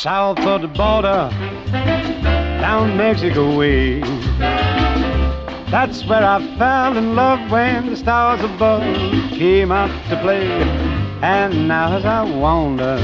south of the border, down Mexico way. That's where I fell in love when the stars above came out to play. And now as I wander...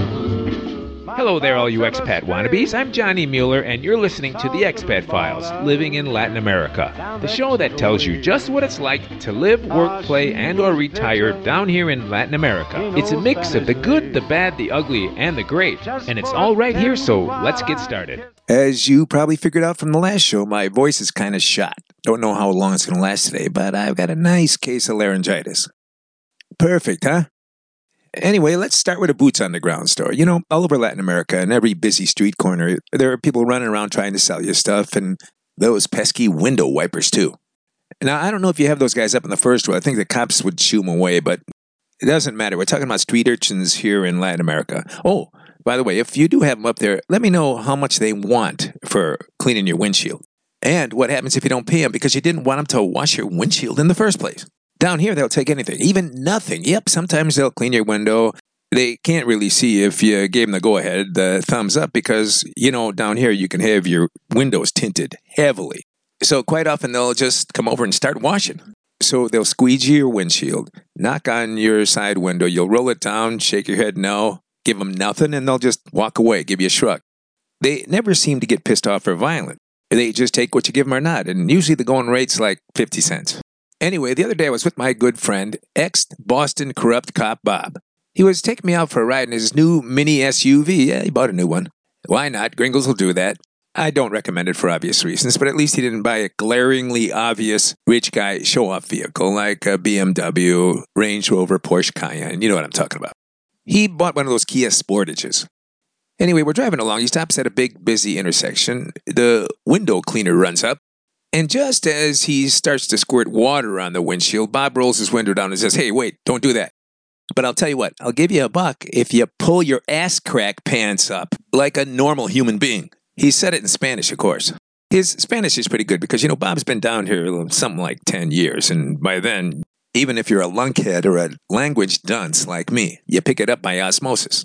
Hello there, all you expat wannabes. I'm Johnny Mueller, and you're listening to The Expat Files, Living in Latin America, the show that tells you just what it's like to live, work, play, and or retire down here in Latin America. It's a mix of the good, the bad, the ugly, and the great, and it's all right here, so let's get started. As you probably figured out from the last show, my voice is kind of shot. Don't know how long it's going to last today, but I've got a nice case of laryngitis. Perfect, huh? Anyway, let's start with a boots on the ground store. You know, all over Latin America, in every busy street corner, there are people running around trying to sell you stuff, and those pesky window wipers, too. Now, I don't know if you have those guys up in the first row. I think the cops would shoo them away, but it doesn't matter. We're talking about street urchins here in Latin America. Oh, by the way, if you do have them up there, let me know how much they want for cleaning your windshield. And what happens if you don't pay them because you didn't want them to wash your windshield in the first place. Down here, they'll take anything, even nothing. Yep, sometimes they'll clean your window. They can't really see if you gave them the go-ahead, the thumbs up, because, you know, down here you can have your windows tinted heavily. So quite often they'll just come over and start washing. So they'll squeegee your windshield, knock on your side window, you'll roll it down, shake your head no, give them nothing, and they'll just walk away, give you a shrug. They never seem to get pissed off or violent. They just take what you give them or not, and usually the going rate's like 50 cents. Anyway, the other day I was with my good friend, ex-Boston corrupt cop Bob. He was taking me out for a ride in his new mini SUV. Yeah, he bought a new one. Why not? Gringos will do that. I don't recommend it for obvious reasons, but at least he didn't buy a glaringly obvious rich guy show-off vehicle like a BMW, Range Rover, Porsche Cayenne. You know what I'm talking about. He bought one of those Kia Sportages. Anyway, we're driving along. He stops at a big, busy intersection. The window cleaner runs up. And just as he starts to squirt water on the windshield, Bob rolls his window down and says, "Hey, wait, don't do that. But I'll tell you what, I'll give you $1 if you pull your ass crack pants up like a normal human being." He said it in Spanish, of course. His Spanish is pretty good because, you know, Bob's been down here something like 10 years. And by then, even if you're a lunkhead or a language dunce like me, you pick it up by osmosis.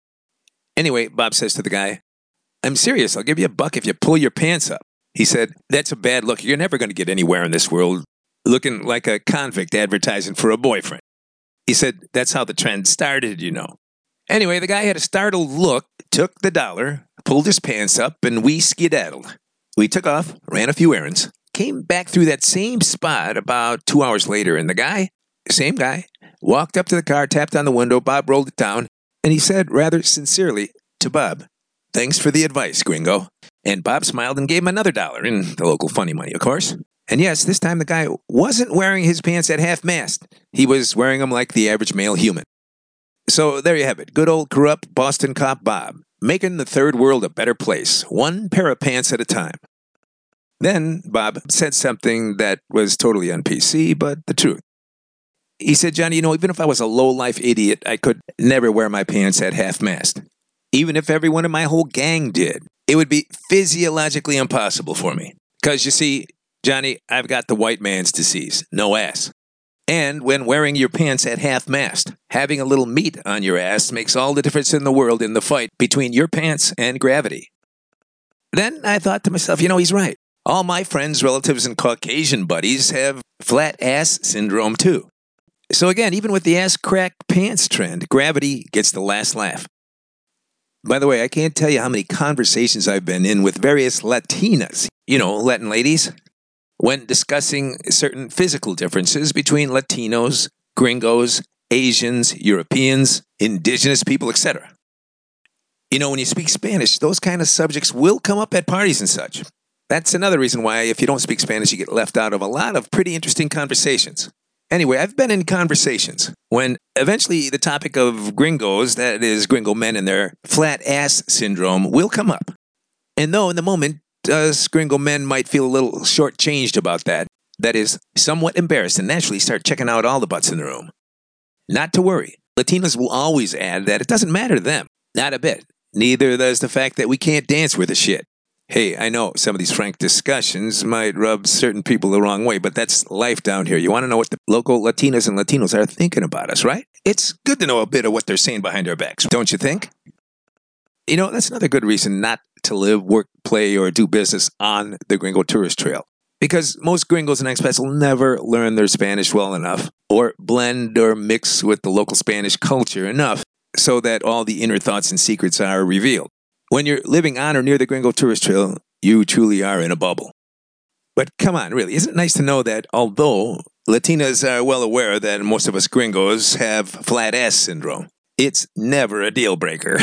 Anyway, Bob says to the guy, "I'm serious, I'll give you $1 if you pull your pants up." He said, "That's a bad look. You're never going to get anywhere in this world looking like a convict advertising for a boyfriend." He said, "That's how the trend started, you know." Anyway, the guy had a startled look, took the $1, pulled his pants up, and we skedaddled. We took off, ran a few errands, came back through that same spot about 2 hours later, and the guy, same guy, walked up to the car, tapped on the window, Bob rolled it down, and he said rather sincerely to Bob, "Thanks for the advice, gringo." And Bob smiled and gave him another $1 in the local funny money, of course. And yes, this time the guy wasn't wearing his pants at half-mast. He was wearing them like the average male human. So there you have it. Good old corrupt Boston cop Bob, making the third world a better place, one pair of pants at a time. Then Bob said something that was totally un-PC, but the truth. He said, "Johnny, you know, even if I was a low-life idiot, I could never wear my pants at half-mast. Even if everyone in my whole gang did. It would be physiologically impossible for me. Because, you see, Johnny, I've got the white man's disease, no ass. And when wearing your pants at half-mast, having a little meat on your ass makes all the difference in the world in the fight between your pants and gravity." Then I thought to myself, you know, he's right. All my friends, relatives, and Caucasian buddies have flat ass syndrome, too. So again, even with the ass crack pants trend, gravity gets the last laugh. By the way, I can't tell you how many conversations I've been in with various Latinas, you know, Latin ladies, when discussing certain physical differences between Latinos, gringos, Asians, Europeans, indigenous people, etc. You know, when you speak Spanish, those kind of subjects will come up at parties and such. That's another reason why if you don't speak Spanish, you get left out of a lot of pretty interesting conversations. Anyway, I've been in conversations when eventually the topic of gringos, that is gringo men and their flat ass syndrome, will come up. And though in the moment, us gringo men might feel a little shortchanged about that is, somewhat embarrassed and naturally start checking out all the butts in the room. Not to worry. Latinos will always add that it doesn't matter to them. Not a bit. Neither does the fact that we can't dance worth a shit. Hey, I know some of these frank discussions might rub certain people the wrong way, but that's life down here. You want to know what the local Latinas and Latinos are thinking about us, right? It's good to know a bit of what they're saying behind our backs, don't you think? You know, that's another good reason not to live, work, play, or do business on the Gringo Tourist Trail. Because most gringos and expats will never learn their Spanish well enough or blend or mix with the local Spanish culture enough so that all the inner thoughts and secrets are revealed. When you're living on or near the Gringo Tourist Trail, you truly are in a bubble. But come on, really, isn't it nice to know that although Latinas are well aware that most of us gringos have flat ass syndrome, it's never a deal breaker.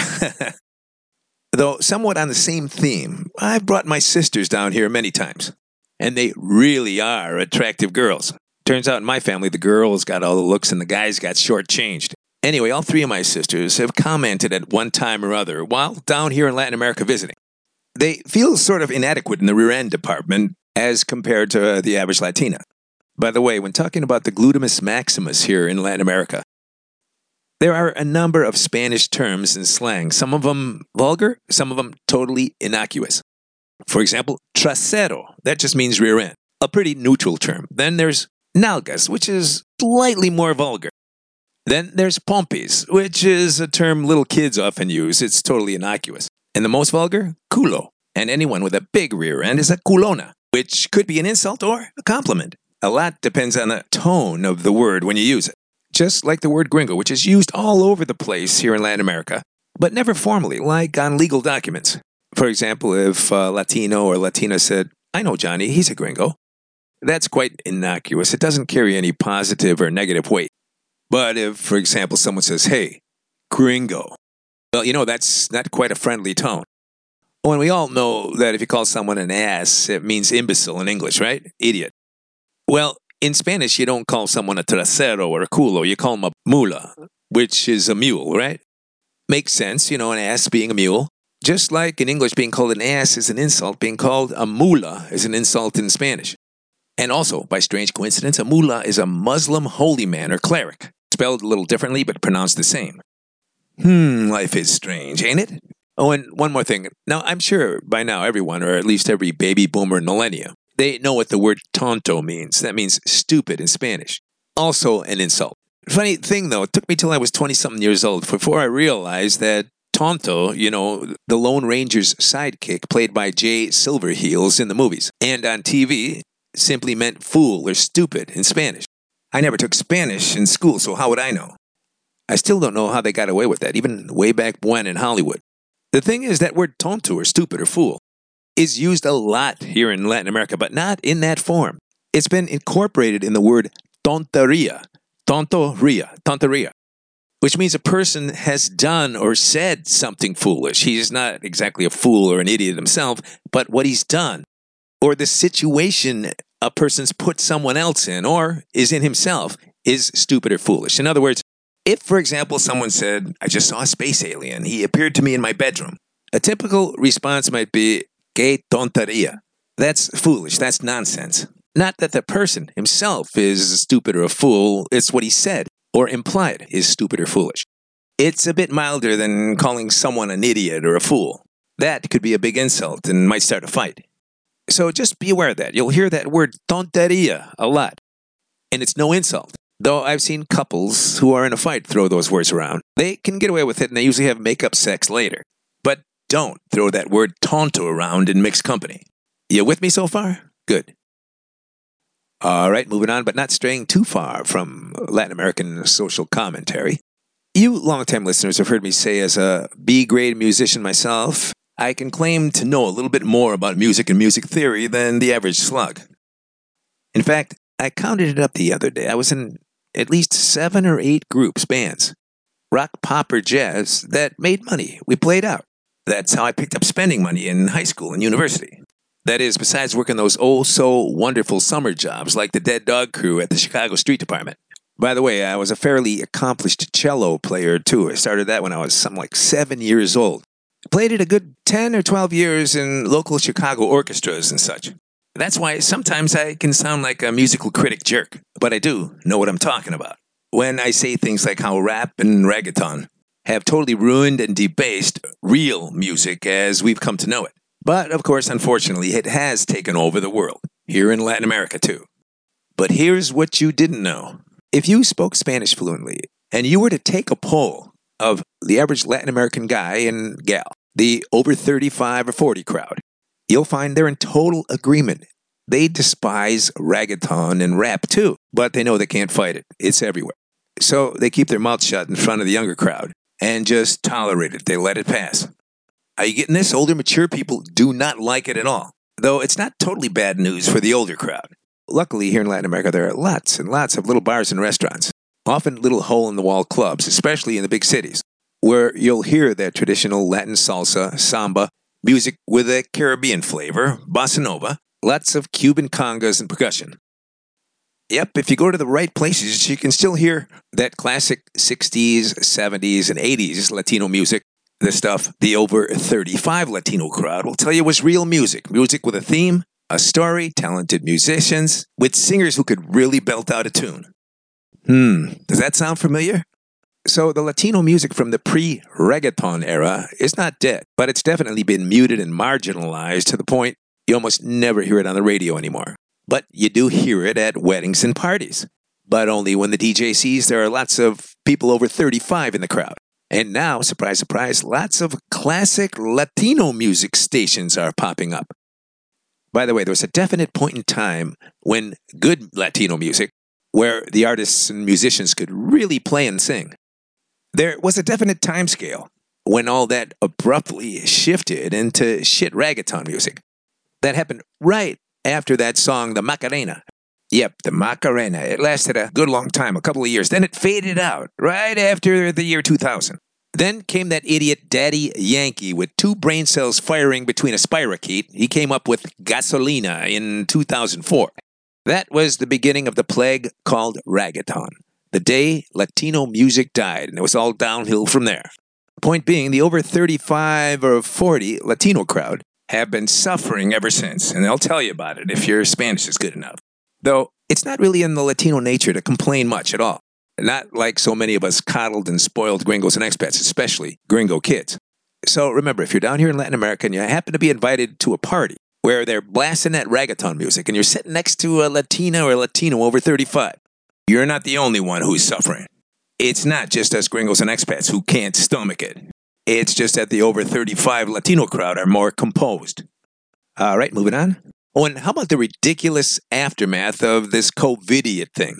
Though somewhat on the same theme, I've brought my sisters down here many times. And they really are attractive girls. Turns out in my family, the girls got all the looks and the guys got shortchanged. Anyway, all three of my sisters have commented at one time or other while down here in Latin America visiting. They feel sort of inadequate in the rear end department as compared to the average Latina. By the way, when talking about the glutamus maximus here in Latin America, there are a number of Spanish terms and slang, some of them vulgar, some of them totally innocuous. For example, trasero, that just means rear end, a pretty neutral term. Then there's nalgas, which is slightly more vulgar. Then there's pompis, which is a term little kids often use. It's totally innocuous. And the most vulgar, culo. And anyone with a big rear end is a culona, which could be an insult or a compliment. A lot depends on the tone of the word when you use it. Just like the word gringo, which is used all over the place here in Latin America, but never formally, like on legal documents. For example, if a Latino or Latina said, "I know Johnny, he's a gringo," that's quite innocuous. It doesn't carry any positive or negative weight. But if, for example, someone says, "Hey, gringo," well, you know, that's not quite a friendly tone. Oh, and we all know that if you call someone an ass, it means imbecile in English, right? Idiot. Well, in Spanish, you don't call someone a trasero or a culo. You call them a mula, which is a mule, right? Makes sense, you know, an ass being a mule. Just like in English, being called an ass is an insult, being called a mula is an insult in Spanish. And also, by strange coincidence, a mula is a Muslim holy man or cleric, spelled a little differently but pronounced the same. Life is strange, ain't it? Oh, and one more thing. Now, I'm sure by now everyone, or at least every baby boomer and millennial, they know what the word tonto means. That means stupid in Spanish. Also an insult. Funny thing, though, it took me till I was 20-something years old before I realized that Tonto, you know, the Lone Ranger's sidekick played by Jay Silverheels in the movies and on TV, simply meant fool or stupid in Spanish. I never took Spanish in school, so how would I know? I still don't know how they got away with that, even way back when in Hollywood. The thing is, that word tonto or stupid or fool is used a lot here in Latin America, but not in that form. It's been incorporated in the word tonteria, tonteria, which means a person has done or said something foolish. He's not exactly a fool or an idiot himself, but what he's done, or the situation a person's put someone else in, or is in himself, is stupid or foolish. In other words, if, for example, someone said, "I just saw a space alien. He appeared to me in my bedroom," a typical response might be, "Que tonteria." That's foolish. That's nonsense. Not that the person himself is stupid or a fool. It's what he said or implied is stupid or foolish. It's a bit milder than calling someone an idiot or a fool. That could be a big insult and might start a fight. So just be aware of that. You'll hear that word tonteria a lot. And it's no insult. Though I've seen couples who are in a fight throw those words around. They can get away with it and they usually have make-up sex later. But don't throw that word tonto around in mixed company. You with me so far? Good. All right, moving on, but not straying too far from Latin American social commentary. You longtime listeners have heard me say, as a B-grade musician myself, I can claim to know a little bit more about music and music theory than the average slug. In fact, I counted it up the other day. I was in at least 7 or 8 groups, bands, rock, pop, or jazz, that made money. We played out. That's how I picked up spending money in high school and university. That is, besides working those oh-so-wonderful summer jobs like the Dead Dog Crew at the Chicago Street Department. By the way, I was a fairly accomplished cello player, too. I started that when I was something like 7 years old. Played it a good 10 or 12 years in local Chicago orchestras and such. That's why sometimes I can sound like a musical critic jerk, but I do know what I'm talking about when I say things like how rap and reggaeton have totally ruined and debased real music as we've come to know it. But, of course, unfortunately, it has taken over the world, here in Latin America, too. But here's what you didn't know. If you spoke Spanish fluently, and you were to take a poll of the average Latin American guy and gal, the over 35 or 40 crowd. You'll find they're in total agreement. They despise reggaeton and rap too, but they know they can't fight it. It's everywhere. So they keep their mouths shut in front of the younger crowd and just tolerate it. They let it pass. Are you getting this? Older, mature people do not like it at all, though it's not totally bad news for the older crowd. Luckily, here in Latin America, there are lots and lots of little bars and restaurants, often little hole-in-the-wall clubs, especially in the big cities, where you'll hear that traditional Latin salsa, samba, music with a Caribbean flavor, bossa nova, lots of Cuban congas and percussion. Yep, if you go to the right places, you can still hear that classic 60s, 70s, and 80s Latino music. The stuff the over 35 Latino crowd will tell you was real music. Music with a theme, a story, talented musicians, with singers who could really belt out a tune. Does that sound familiar? So the Latino music from the pre-reggaeton era is not dead, but it's definitely been muted and marginalized to the point you almost never hear it on the radio anymore. But you do hear it at weddings and parties. But only when the DJ sees there are lots of people over 35 in the crowd. And now, surprise, surprise, lots of classic Latino music stations are popping up. By the way, there was a definite point in time when good Latino music, where the artists and musicians could really play and sing. There was a definite time scale when all that abruptly shifted into shit reggaeton music. That happened right after that song, the Macarena. Yep, the Macarena. It lasted a good long time, a couple of years. Then it faded out right after the year 2000. Then came that idiot Daddy Yankee with 2 brain cells firing between a spirochete. He came up with Gasolina in 2004. That was the beginning of the plague called reggaeton. The day Latino music died, and it was all downhill from there. Point being, the over 35 or 40 Latino crowd have been suffering ever since, and they'll tell you about it if your Spanish is good enough. Though, it's not really in the Latino nature to complain much at all. Not like so many of us coddled and spoiled gringos and expats, especially gringo kids. So remember, if you're down here in Latin America and you happen to be invited to a party where they're blasting that reggaeton music and you're sitting next to a Latina or Latino over 35, you're not the only one who's suffering. It's not just us gringos and expats who can't stomach it. It's just that the over 35 Latino crowd are more composed. All right, moving on. Oh, and how about the ridiculous aftermath of this COVIDiot thing?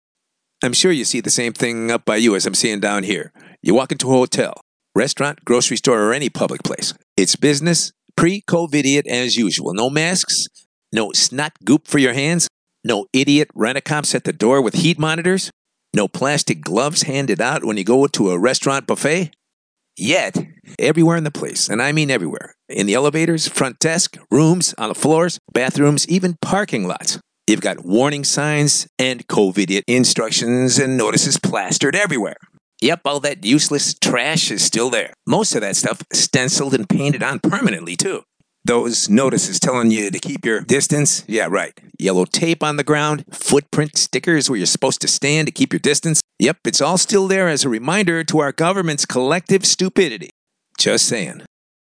I'm sure you see the same thing up by you as I'm seeing down here. You walk into a hotel, restaurant, grocery store, or any public place. It's business pre-COVIDiot as usual. No masks, no snot goop for your hands, no idiot rent-a-cops at the door with heat monitors, no plastic gloves handed out when you go to a restaurant buffet. Yet, everywhere in the place, and I mean everywhere, in the elevators, front desk, rooms, on the floors, bathrooms, even parking lots, you've got warning signs and COVIDiot instructions and notices plastered everywhere. Yep, all that useless trash is still there. Most of that stuff stenciled and painted on permanently, too. Those notices telling you to keep your distance? Yeah, right. Yellow tape on the ground, footprint stickers where you're supposed to stand to keep your distance. Yep, it's all still there as a reminder to our government's collective stupidity. Just saying.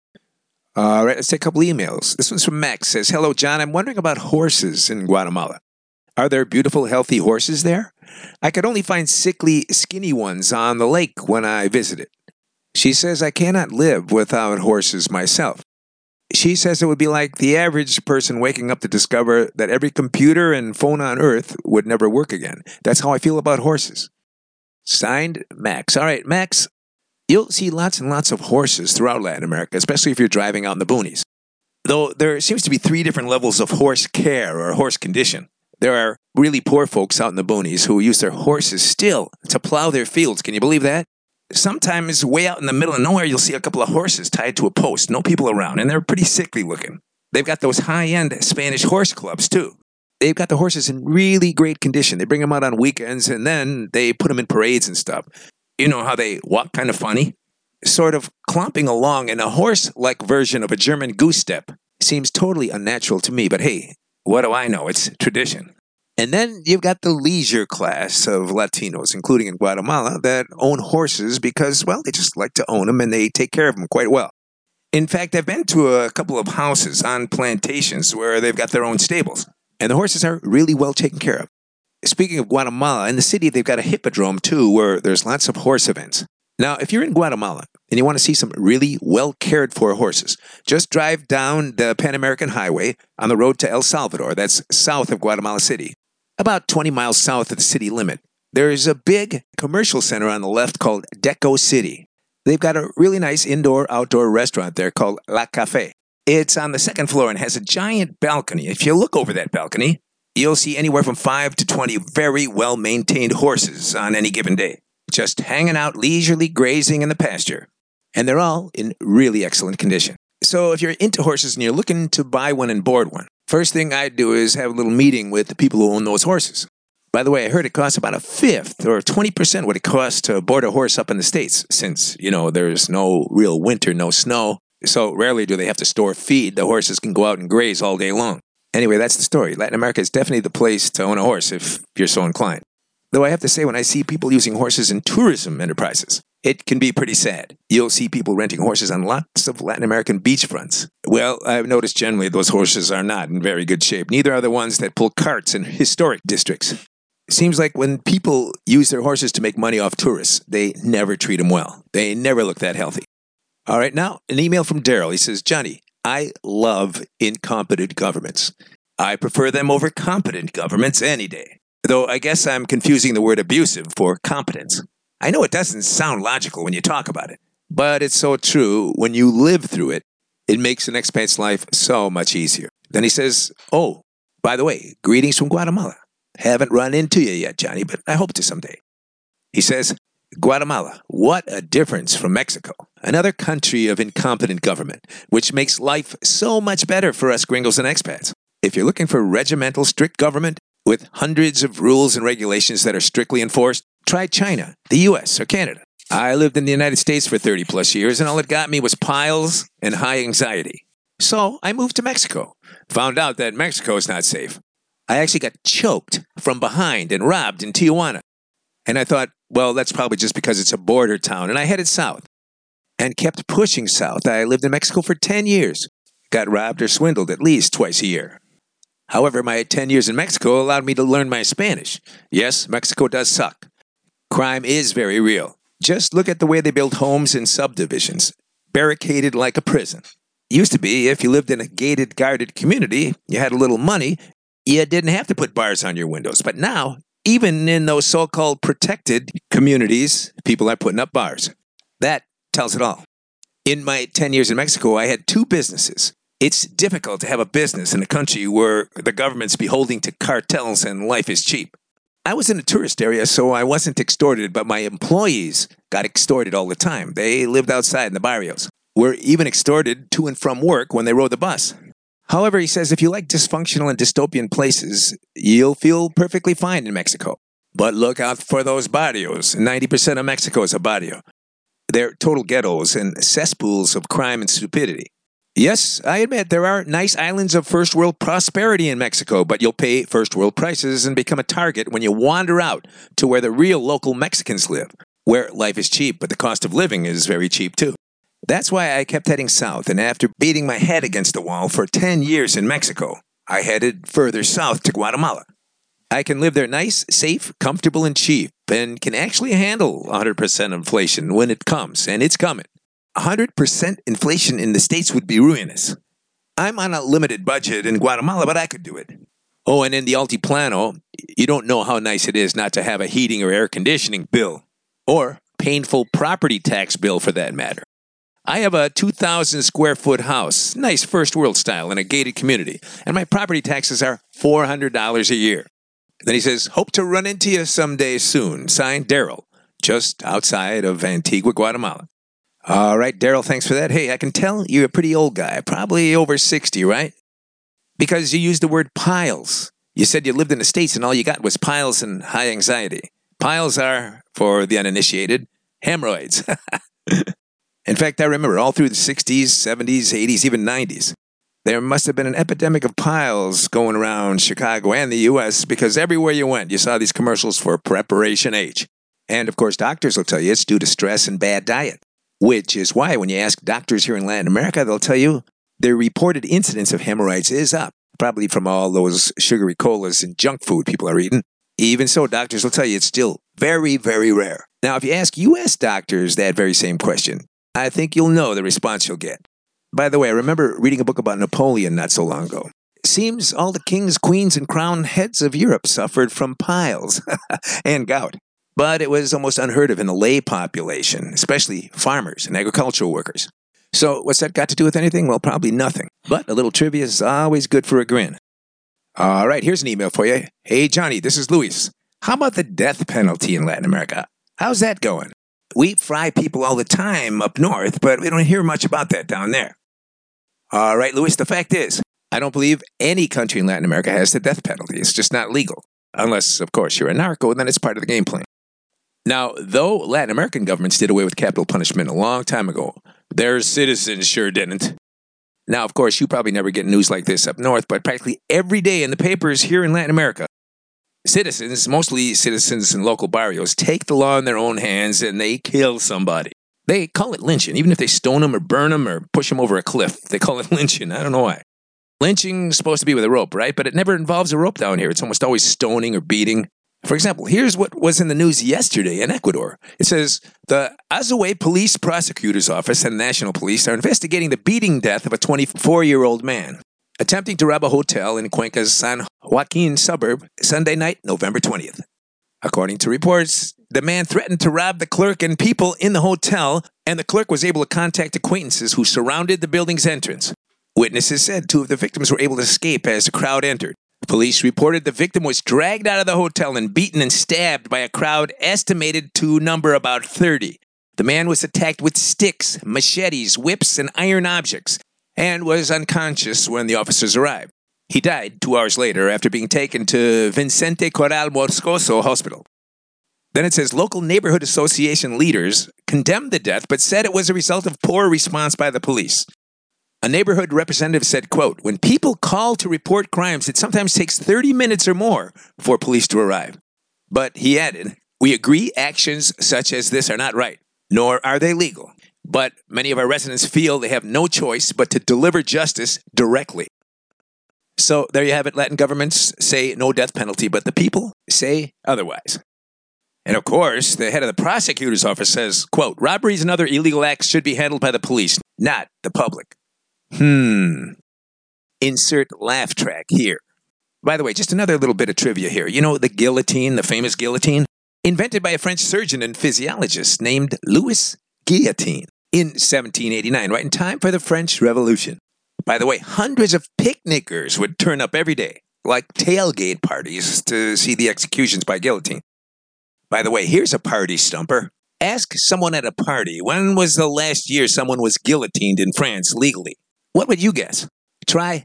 All right, let's take a couple emails. This one's from Max. Says, hello, John. I'm wondering about horses in Guatemala. Are there beautiful, healthy horses there? I could only find sickly, skinny ones on the lake when I visited. She says I cannot live without horses myself. She says it would be like the average person waking up to discover that every computer and phone on Earth would never work again. That's how I feel about horses. Signed, Max. All right, Max, you'll see lots and lots of horses throughout Latin America, especially if you're driving out in the boonies. Though there seems to be 3 different levels of horse care or horse condition. There are really poor folks out in the boonies who use their horses still to plow their fields. Can you believe that? Sometimes way out in the middle of nowhere, you'll see a couple of horses tied to a post, no people around, and they're pretty sickly looking. They've got those high-end Spanish horse clubs, too. They've got the horses in really great condition. They bring them out on weekends, and then they put them in parades and stuff. You know how they walk kind of funny? Sort of clomping along in a horse-like version of a German goose step. Seems totally unnatural to me, but hey, what do I know? It's tradition. And then you've got the leisure class of Latinos, including in Guatemala, that own horses because, well, they just like to own them and they take care of them quite well. In fact, I've been to a couple of houses on plantations where they've got their own stables, and the horses are really well taken care of. Speaking of Guatemala, in the city they've got a hippodrome too where there's lots of horse events. Now, if you're in Guatemala and you want to see some really well cared for horses, just drive down the Pan American Highway on the road to El Salvador. That's south of Guatemala City, about 20 miles south of the city limit. There's a big commercial center on the left called Deco City. They've got a really nice indoor-outdoor restaurant there called La Café. It's on the second floor and has a giant balcony. If you look over that balcony, you'll see anywhere from 5 to 20 very well-maintained horses on any given day, just hanging out leisurely grazing in the pasture. And they're all in really excellent condition. So if you're into horses and you're looking to buy one and board one, first thing I'd do is have a little meeting with the people who own those horses. By the way, I heard it costs about a fifth or 20% what it costs to board a horse up in the States, since, there's no real winter, no snow. So rarely do they have to store feed. The horses can go out and graze all day long. Anyway, that's the story. Latin America is definitely the place to own a horse if you're so inclined. Though I have to say, when I see people using horses in tourism enterprises, it can be pretty sad. You'll see people renting horses on lots of Latin American beachfronts. Well, I've noticed generally those horses are not in very good shape. Neither are the ones that pull carts in historic districts. It seems like when people use their horses to make money off tourists, they never treat them well. They never look that healthy. All right, now, an email from Daryl. He says, Johnny, I love incompetent governments. I prefer them over competent governments any day. Though I guess I'm confusing the word abusive for competence. I know it doesn't sound logical when you talk about it, but it's so true. When you live through it, it makes an expat's life so much easier. Then he says, oh, by the way, greetings from Guatemala. Haven't run into you yet, Johnny, but I hope to someday. He says, Guatemala, what a difference from Mexico. Another country of incompetent government, which makes life so much better for us gringos and expats. If you're looking for regimental, strict government with hundreds of rules and regulations that are strictly enforced, try China, the US, or Canada. I lived in the United States for 30 plus years, and all it got me was piles and high anxiety. So I moved to Mexico. Found out that Mexico is not safe. I actually got choked from behind and robbed in Tijuana. And I thought, well, that's probably just because it's a border town. And I headed south and kept pushing south. I lived in Mexico for 10 years. Got robbed or swindled at least twice a year. However, my 10 years in Mexico allowed me to learn my Spanish. Yes, Mexico does suck. Crime is very real. Just look at the way they build homes in subdivisions, barricaded like a prison. Used to be, if you lived in a gated, guarded community, you had a little money, you didn't have to put bars on your windows. But now, even in those so-called protected communities, people are putting up bars. That tells it all. In my 10 years in Mexico, I had 2 businesses. It's difficult to have a business in a country where the government's beholden to cartels and life is cheap. I was in a tourist area, so I wasn't extorted, but my employees got extorted all the time. They lived outside in the barrios, were even extorted to and from work when they rode the bus. However, he says if you like dysfunctional and dystopian places, you'll feel perfectly fine in Mexico. But look out for those barrios. 90% of Mexico is a barrio. They're total ghettos and cesspools of crime and stupidity. Yes, I admit there are nice islands of first world prosperity in Mexico, but you'll pay first world prices and become a target when you wander out to where the real local Mexicans live, where life is cheap, but the cost of living is very cheap too. That's why I kept heading south, and after beating my head against the wall for 10 years in Mexico, I headed further south to Guatemala. I can live there nice, safe, comfortable, and cheap, and can actually handle 100% inflation when it comes, and it's coming. 100% inflation in the States would be ruinous. I'm on a limited budget in Guatemala, but I could do it. Oh, and in the Altiplano, you don't know how nice it is not to have a heating or air conditioning bill, or painful property tax bill for that matter. I have a 2,000 square foot house, nice first world style in a gated community, and my property taxes are $400 a year. Then he says, hope to run into you someday soon. Signed, Daryl, just outside of Antigua, Guatemala. All right, Daryl, thanks for that. Hey, I can tell you're a pretty old guy, probably over 60, right? Because you used the word piles. You said you lived in the States and all you got was piles and high anxiety. Piles are, for the uninitiated, hemorrhoids. In fact, I remember all through the 60s, 70s, 80s, even 90s, there must have been an epidemic of piles going around Chicago and the U.S. because everywhere you went, you saw these commercials for Preparation H. And, of course, doctors will tell you it's due to stress and bad diet, which is why when you ask doctors here in Latin America, they'll tell you their reported incidence of hemorrhoids is up, probably from all those sugary colas and junk food people are eating. Even so, doctors will tell you it's still very, very rare. Now, if you ask U.S. doctors that very same question, I think you'll know the response you'll get. By the way, I remember reading a book about Napoleon not so long ago. It seems all the kings, queens, and crown heads of Europe suffered from piles and gout. But it was almost unheard of in the lay population, especially farmers and agricultural workers. So what's that got to do with anything? Well, probably nothing. But a little trivia is always good for a grin. All right, here's an email for you. Hey, Johnny, this is Luis. How about the death penalty in Latin America? How's that going? We fry people all the time up north, but we don't hear much about that down there. All right, Luis, the fact is, I don't believe any country in Latin America has the death penalty. It's just not legal. Unless, of course, you're a narco, then it's part of the game plan. Now, though Latin American governments did away with capital punishment a long time ago, their citizens sure didn't. Now, of course, you probably never get news like this up north, but practically every day in the papers here in Latin America, citizens, mostly citizens in local barrios, take the law in their own hands and they kill somebody. They call it lynching. Even if they stone them or burn them or push them over a cliff, they call it lynching. I don't know why. Lynching's supposed to be with a rope, right? But it never involves a rope down here. It's almost always stoning or beating. For example, here's what was in the news yesterday in Ecuador. It says, the Azuay Police Prosecutor's Office and National Police are investigating the beating death of a 24-year-old man attempting to rob a hotel in Cuenca's San Joaquin suburb Sunday night, November 20th. According to reports, the man threatened to rob the clerk and people in the hotel, and the clerk was able to contact acquaintances who surrounded the building's entrance. Witnesses said 2 of the victims were able to escape as the crowd entered. Police reported the victim was dragged out of the hotel and beaten and stabbed by a crowd estimated to number about 30. The man was attacked with sticks, machetes, whips, and iron objects, and was unconscious when the officers arrived. He died 2 hours later after being taken to Vicente Corral Moscoso Hospital. Then it says local neighborhood association leaders condemned the death but said it was a result of poor response by the police. A neighborhood representative said, quote, when people call to report crimes, it sometimes takes 30 minutes or more for police to arrive. But he added, we agree actions such as this are not right, nor are they legal. But many of our residents feel they have no choice but to deliver justice directly. So there you have it. Latin governments say no death penalty, but the people say otherwise. And of course, the head of the prosecutor's office says, quote, robberies and other illegal acts should be handled by the police, not the public. Insert laugh track here. By the way, just another little bit of trivia here. You know the guillotine, the famous guillotine? Invented by a French surgeon and physiologist named Louis Guillotine in 1789, right in time for the French Revolution. By the way, hundreds of picnickers would turn up every day, like tailgate parties, to see the executions by guillotine. By the way, here's a party stumper. Ask someone at a party, when was the last year someone was guillotined in France legally? What would you guess? Try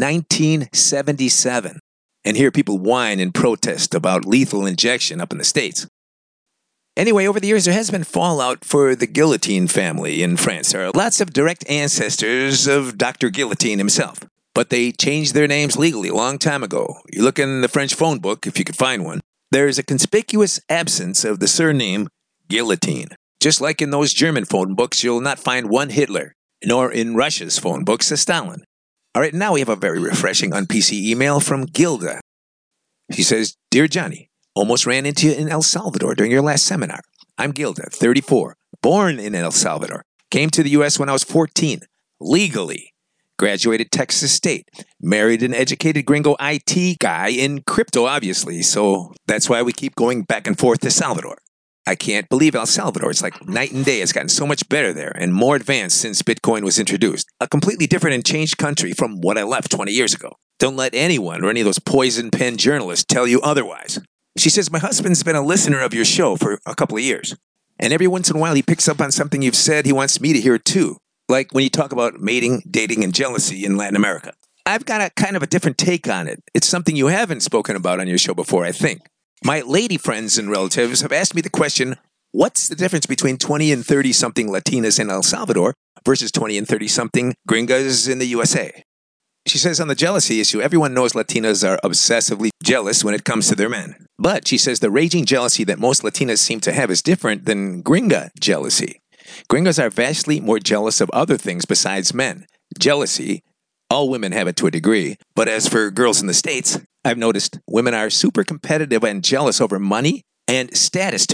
1977 and hear people whine and protest about lethal injection up in the States. Anyway, over the years, there has been fallout for the Guillotine family in France. There are lots of direct ancestors of Dr. Guillotine himself, but they changed their names legally a long time ago. You look in the French phone book, if you could find one, there is a conspicuous absence of the surname Guillotine. Just like in those German phone books, you'll not find one Hitler, nor in Russia's phone books a Stalin. All right, now we have a very refreshing on-PC email from Gilda. She says, Dear Johnny, almost ran into you in El Salvador during your last seminar. I'm Gilda, 34, born in El Salvador. Came to the U.S. when I was 14, legally. Graduated Texas State. Married an educated gringo IT guy in crypto, obviously, so that's why we keep going back and forth to Salvador. I can't believe El Salvador. It's like night and day. It's gotten so much better there and more advanced since Bitcoin was introduced. A completely different and changed country from what I left 20 years ago. Don't let anyone or any of those poison pen journalists tell you otherwise. She says, my husband's been a listener of your show for a couple of years. And every once in a while he picks up on something you've said he wants me to hear too. Like when you talk about mating, dating, and jealousy in Latin America. I've got a kind of a different take on it. It's something you haven't spoken about on your show before, I think. My lady friends and relatives have asked me the question, what's the difference between 20 and 30-something Latinas in El Salvador versus 20 and 30-something gringas in the USA? She says on the jealousy issue, everyone knows Latinas are obsessively jealous when it comes to their men. But she says the raging jealousy that most Latinas seem to have is different than gringa jealousy. Gringos are vastly more jealous of other things besides men. Jealousy, all women have it to a degree, but as for girls in the States, I've noticed women are super competitive and jealous over money and status too.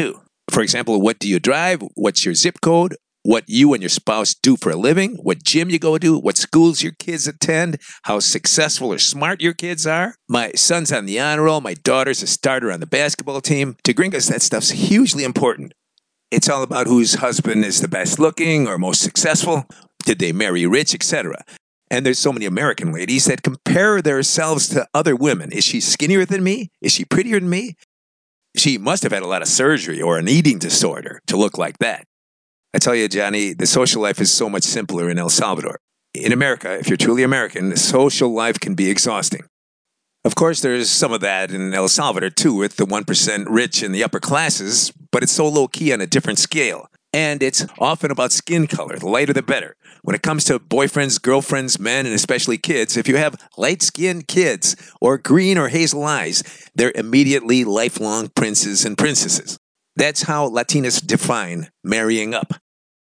For example, what do you drive? What's your zip code? What you and your spouse do for a living? What gym you go to? What schools your kids attend? How successful or smart your kids are? My son's on the honor roll. My daughter's a starter on the basketball team. To gringos, that stuff's hugely important. It's all about whose husband is the best looking or most successful. Did they marry rich, etc. And there's so many American ladies that compare themselves to other women. Is she skinnier than me? Is she prettier than me? She must have had a lot of surgery or an eating disorder to look like that. I tell you, Johnny, the social life is so much simpler in El Salvador. In America, if you're truly American, the social life can be exhausting. Of course, there's some of that in El Salvador, too, with the 1% rich in the upper classes, but it's so low-key on a different scale. And it's often about skin color, the lighter the better. When it comes to boyfriends, girlfriends, men, and especially kids, if you have light-skinned kids or green or hazel eyes, they're immediately lifelong princes and princesses. That's how Latinas define marrying up.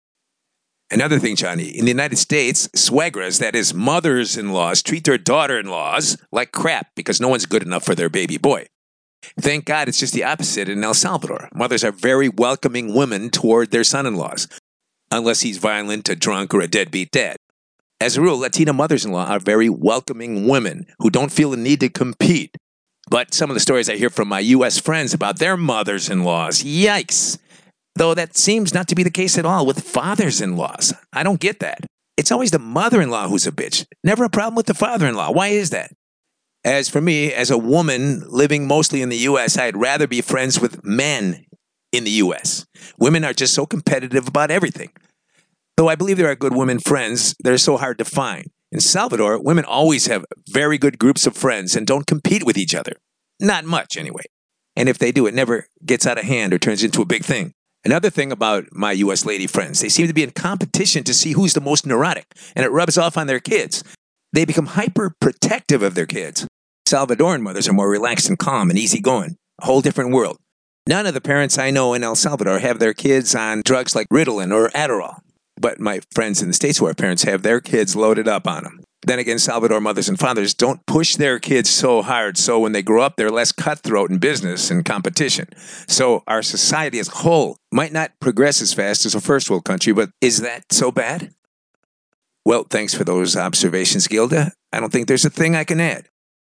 Another thing, Johnny, in the United States, suegras, that is mothers-in-laws, treat their daughter-in-laws like crap because no one's good enough for their baby boy. Thank God it's just the opposite in El Salvador. Mothers are very welcoming women toward their son-in-laws, unless he's violent, a drunk, or a deadbeat dad. As a rule, Latina mothers-in-law are very welcoming women who don't feel the need to compete. But some of the stories I hear from my U.S. friends about their mothers-in-laws, yikes! Though that seems not to be the case at all with fathers-in-laws. I don't get that. It's always the mother-in-law who's a bitch. Never a problem with the father-in-law. Why is that? As for me, as a woman living mostly in the U.S., I'd rather be friends with men in the U.S. Women are just so competitive about everything. Though I believe there are good women friends, they're so hard to find. In Salvador, women always have very good groups of friends and don't compete with each other. Not much, anyway. And if they do, it never gets out of hand or turns into a big thing. Another thing about my U.S. lady friends, they seem to be in competition to see who's the most neurotic, and it rubs off on their kids. They become hyper-protective of their kids. Salvadoran mothers are more relaxed and calm and easygoing. A whole different world. None of the parents I know in El Salvador have their kids on drugs like Ritalin or Adderall. But my friends in the States who are parents have their kids loaded up on them. Then again, Salvador mothers and fathers don't push their kids so hard, so when they grow up, they're less cutthroat in business and competition. So our society as a whole might not progress as fast as a first world country, but is that so bad? Well, thanks for those observations, Gilda. I don't think there's a thing I can add.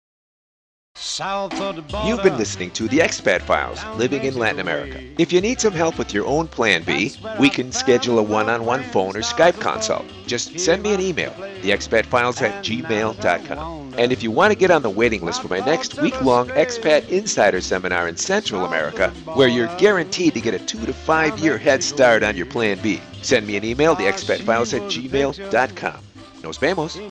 You've been listening to The Expat Files, Living in Latin America. If you need some help with your own Plan B, we can schedule a one-on-one phone or Skype consult. Just send me an email, theexpatfiles@gmail.com. And if you want to get on the waiting list for my next week-long Expat Insider Seminar in Central America, where you're guaranteed to get a 2 to 5 year head start on your Plan B, send me an email, theexpatfiles@gmail.com. Nos vemos.